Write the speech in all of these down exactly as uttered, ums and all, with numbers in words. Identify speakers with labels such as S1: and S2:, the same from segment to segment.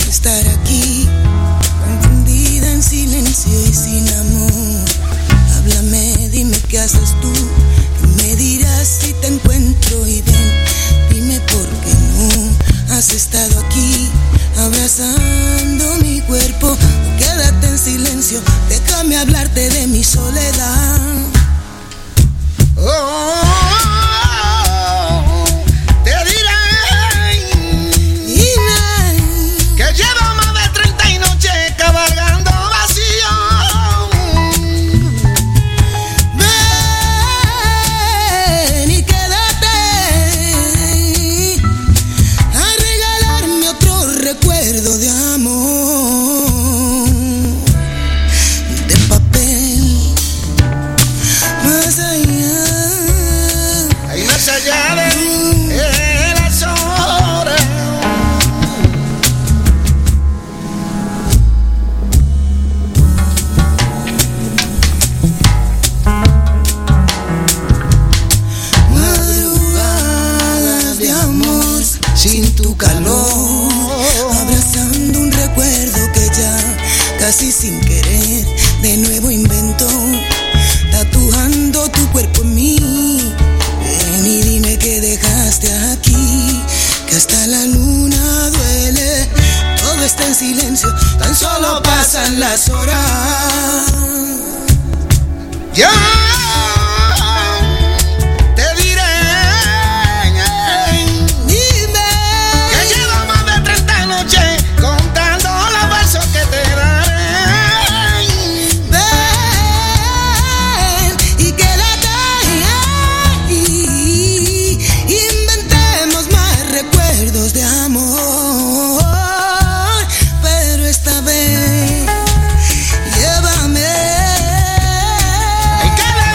S1: estar aquí, confundida en silencio y sin amor. Háblame, dime qué haces tú, que me dirás si te encuentro y ven, dime por qué no has estado aquí, abrazando mi cuerpo. Quédate en silencio, déjame hablarte de mi soledad. Oh, casi sin querer, de nuevo invento, tatuando tu cuerpo en mí. Ven y dime que dejaste aquí, que hasta la luna duele. Todo está en silencio, tan solo pasan las horas. Ya
S2: Llévame.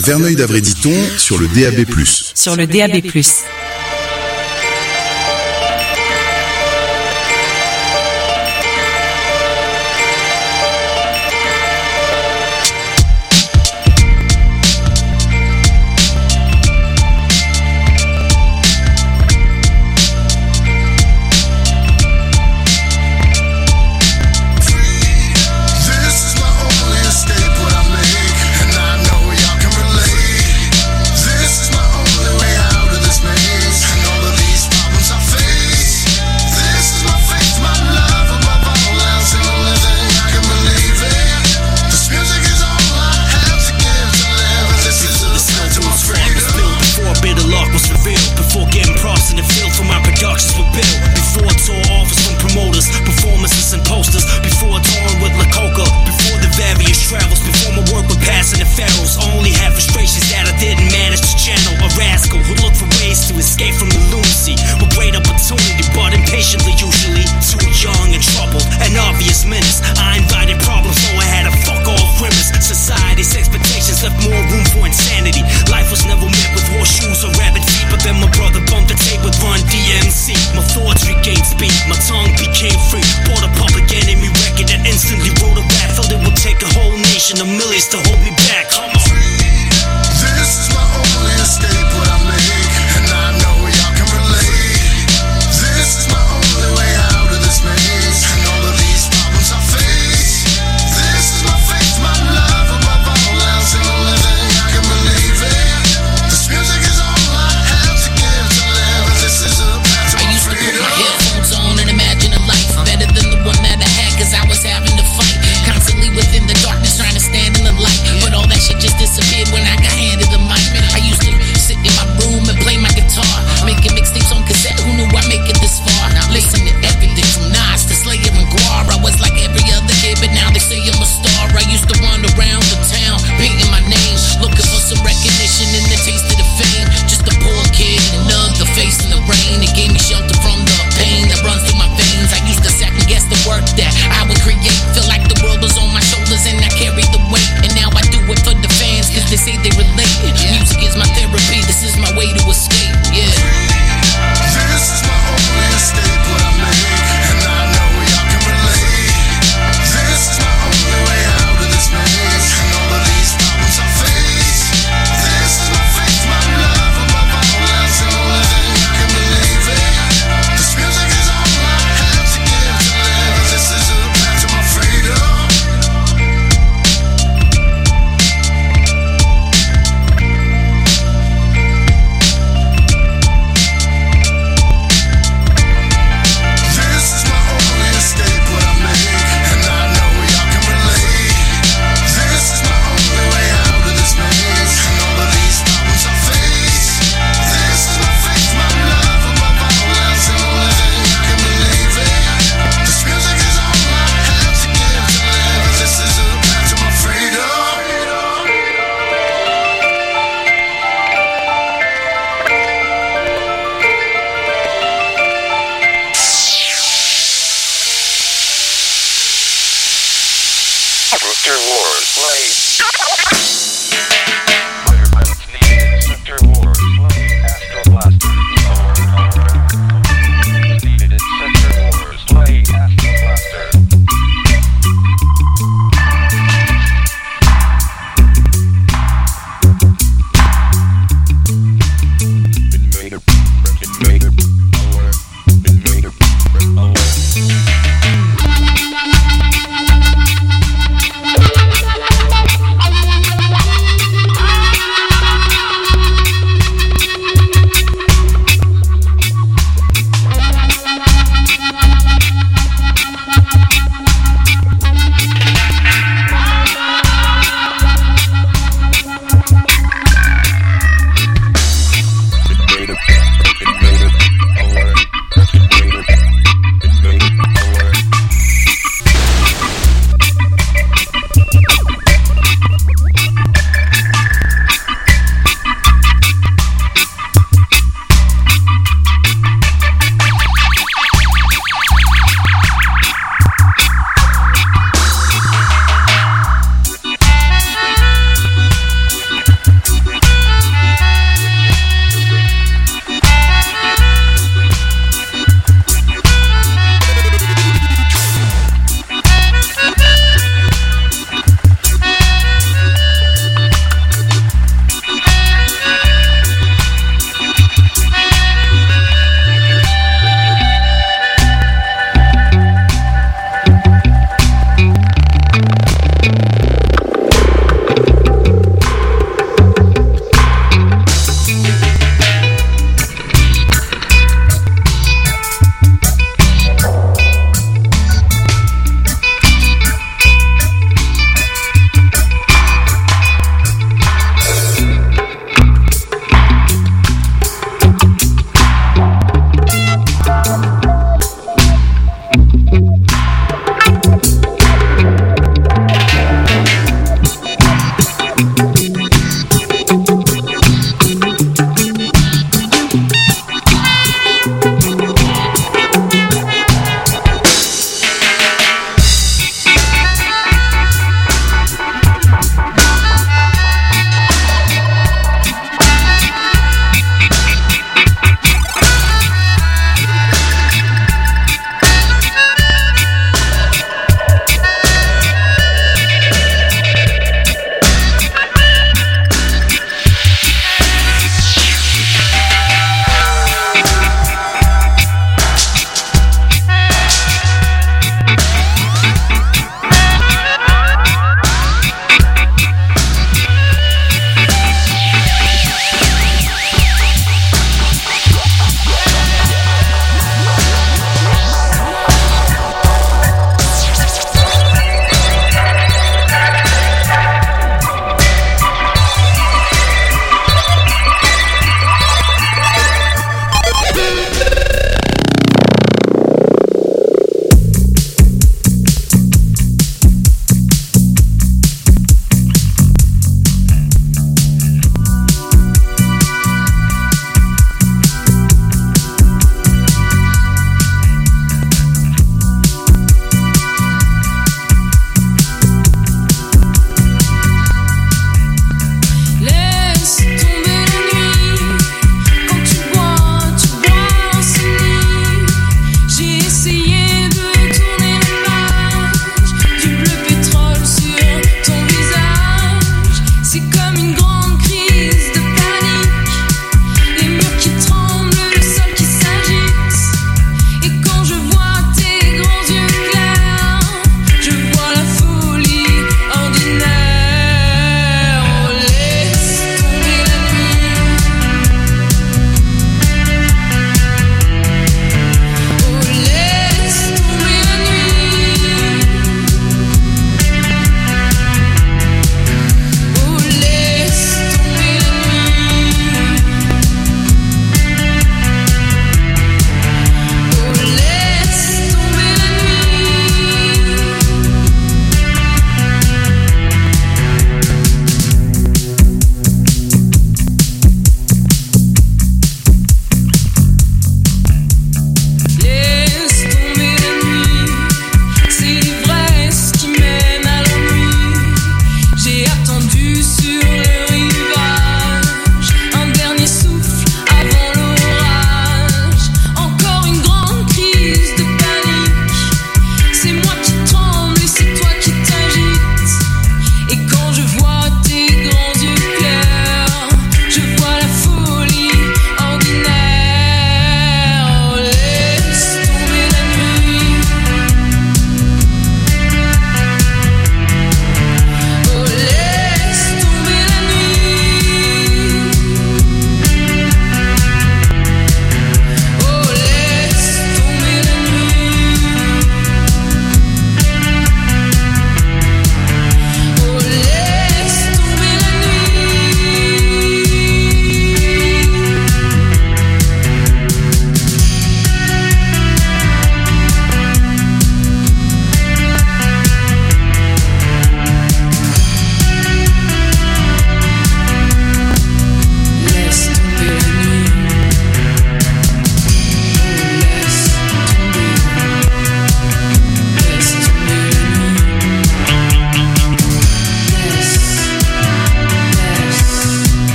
S2: Verneuil-d'Avray-Diton sur le D A B plus.
S3: Sur le D A B plus.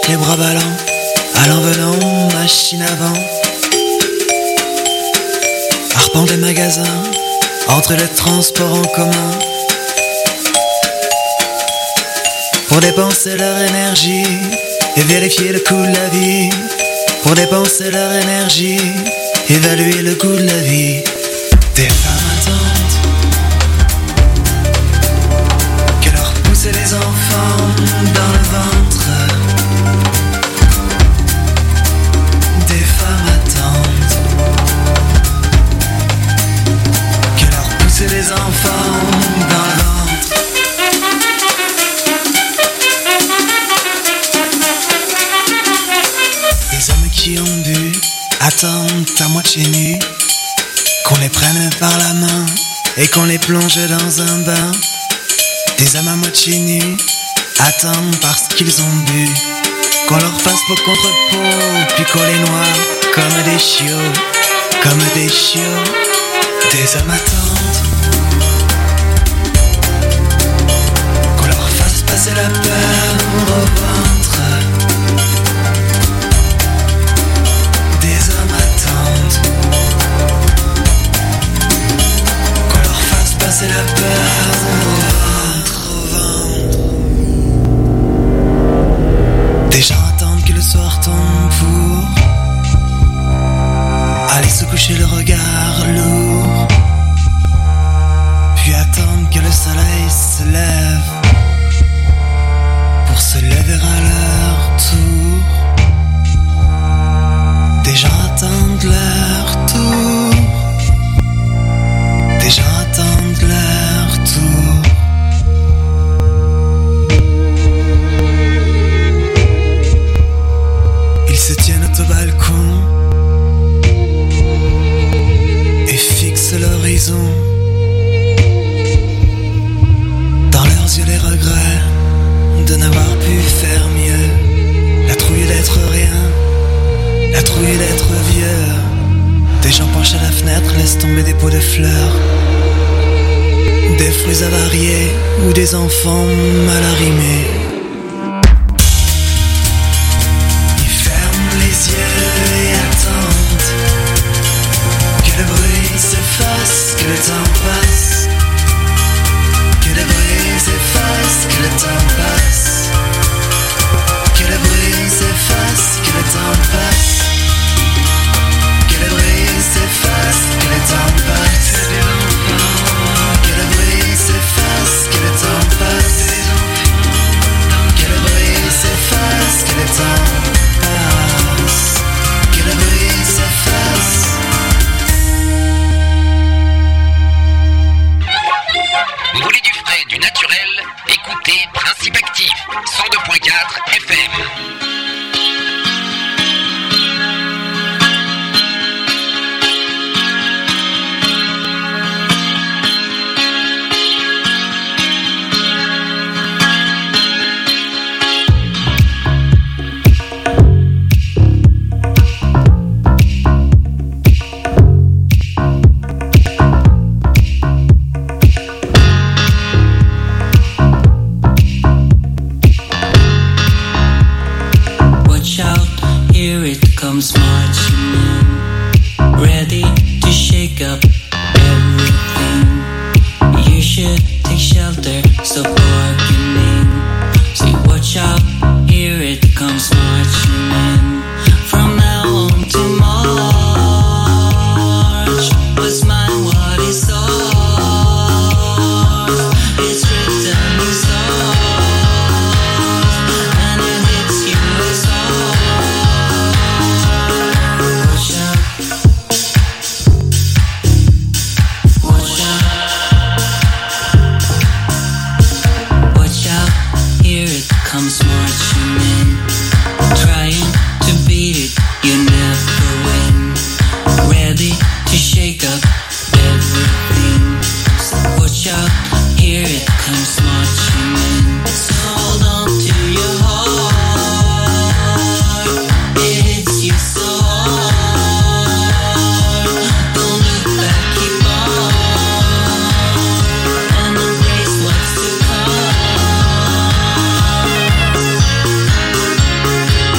S3: les bras ballants, allant venant, machine avant. Arpent des magasins, entre les transports en commun. Pour dépenser leur énergie et vérifier le coût de la vie. Pour dépenser leur énergie, évaluer le coût de la vie. Des femmes attendent que leur pousser les enfants dans le ventre. Des femmes attendent que leur pousser les enfants dans le ventre. Des hommes qui ont bu attendent à moitié nus, qu'on les prenne par la main et qu'on les plonge dans un bain. Des hommes à moitié nus attendent parce qu'ils ont bu, qu'on leur fasse peau contre peau, puis qu'on les noie comme des chiots, comme des chiots. Des hommes attendent qu'on leur fasse passer la peur au ventre. Des hommes attendent qu'on leur fasse passer la peur au ventre, au ventre. Des gens attendent que le soir tombe pour aller se coucher le regard lourd, puis attendent que le soleil se lève pour se lever à leur tour. Des gens attendent leur tour. Des gens attendent leur tour. Ils se tiennent au balcon et fixent l'horizon. Dans leurs yeux les regrets de n'avoir pu faire mieux. La trouille d'être rien, la trouille d'être vieux. Des gens penchent à la fenêtre, laissent tomber des pots de fleurs, des fruits avariés ou des enfants mal arrimés. Ils ferment les yeux et attendent que le bruit s'efface, que le temps passe. Que le bruit s'efface, que le temps passe. Que le bruit s'efface, que le temps passe. Que le bruit s'efface, que le temps passe. Que le bruit s'efface, que le temps passe. Que le bruit s'efface, que le temps passe. Que le bruit s'efface.
S4: Vous voulez du frais, du naturel? Écoutez Principe Actif, cent deux point quatre F M.
S5: Comes marching in, ready to shake up everything. You should take shelter, stop bargaining. Say watch out, here it comes marching in. From now on to March, what's mine, what is ours? It's written in stars, and it hits you as hard. Comes marching in, trying to beat it, you never win. Ready to shake up everything. So watch out, here it comes marching in. So hold on to your heart, it hits you so hard. Don't look back, keep on, and embrace what's to come.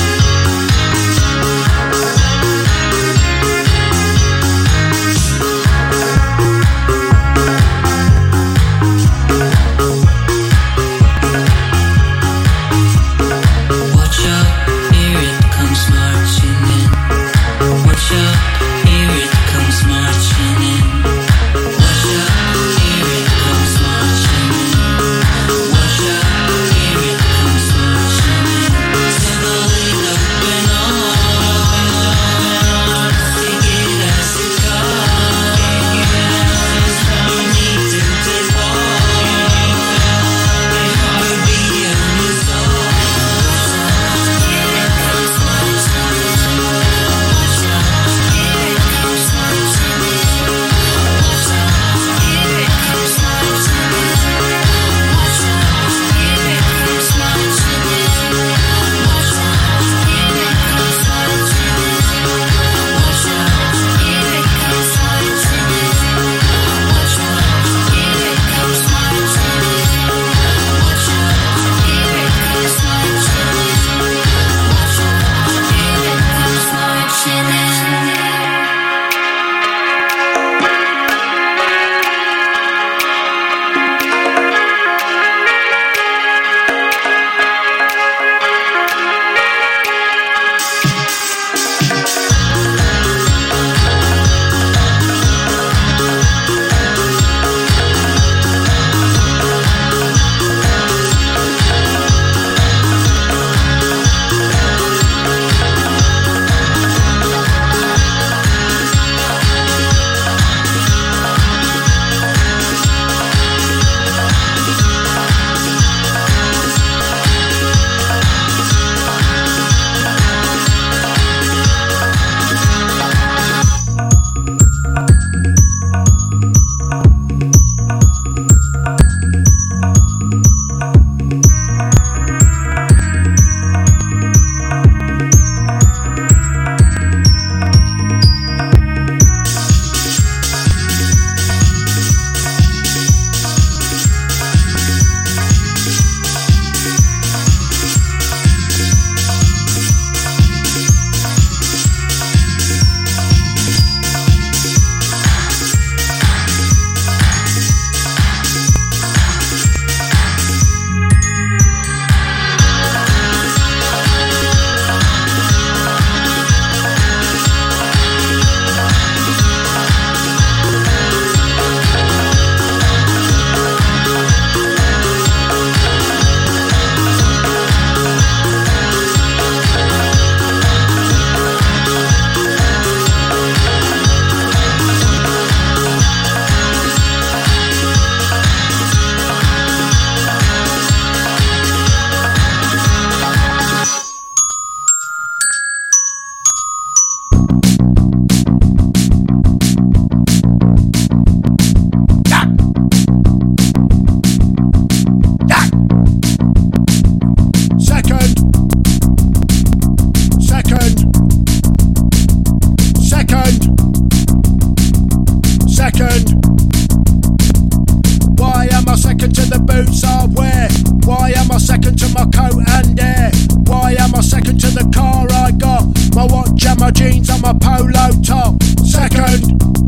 S6: second to the boots I wear? Why am I second to my coat and hair? Why am I second to the car I got? My watch and my jeans and my polo top. Second.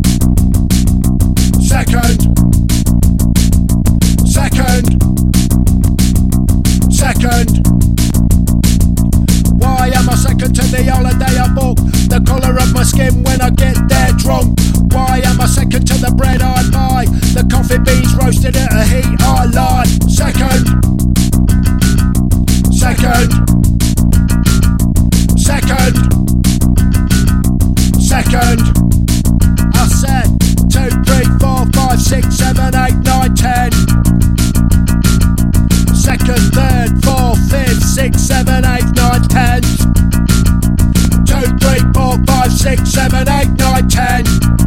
S6: Second. Second. Second. Why am I second to the holiday I book? The colour of my skin when I get there drunk. Why am I second to the bread I buy? The coffee beans roasted at a heat I like. Second. Second. Second. Second. I said two, three, four, five, six, seven, eight, nine, ten. Second, third, fourth, fifth, six, seven, eight, nine, ten. Two, three, four, five, six, seven, eight, nine, ten.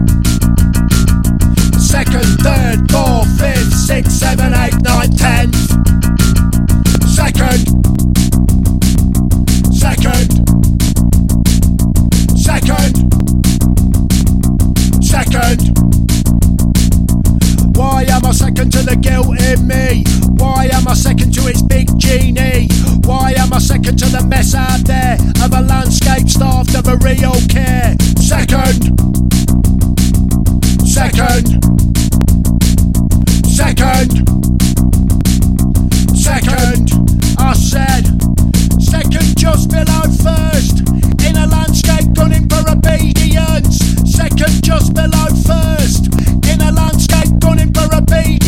S6: Second, third, fourth, fifth, six, seven, eight, nine, ten. Second. Second. Second. Second. Why am I second to the guilt in me? Why am I second to its big genie? Why am I second to the mess out there of a landscape starved of a real care? Second. Second. Second. Second. I said second just below first in a landscape gunning for obedience. Second just below first in a landscape gunning for obedience.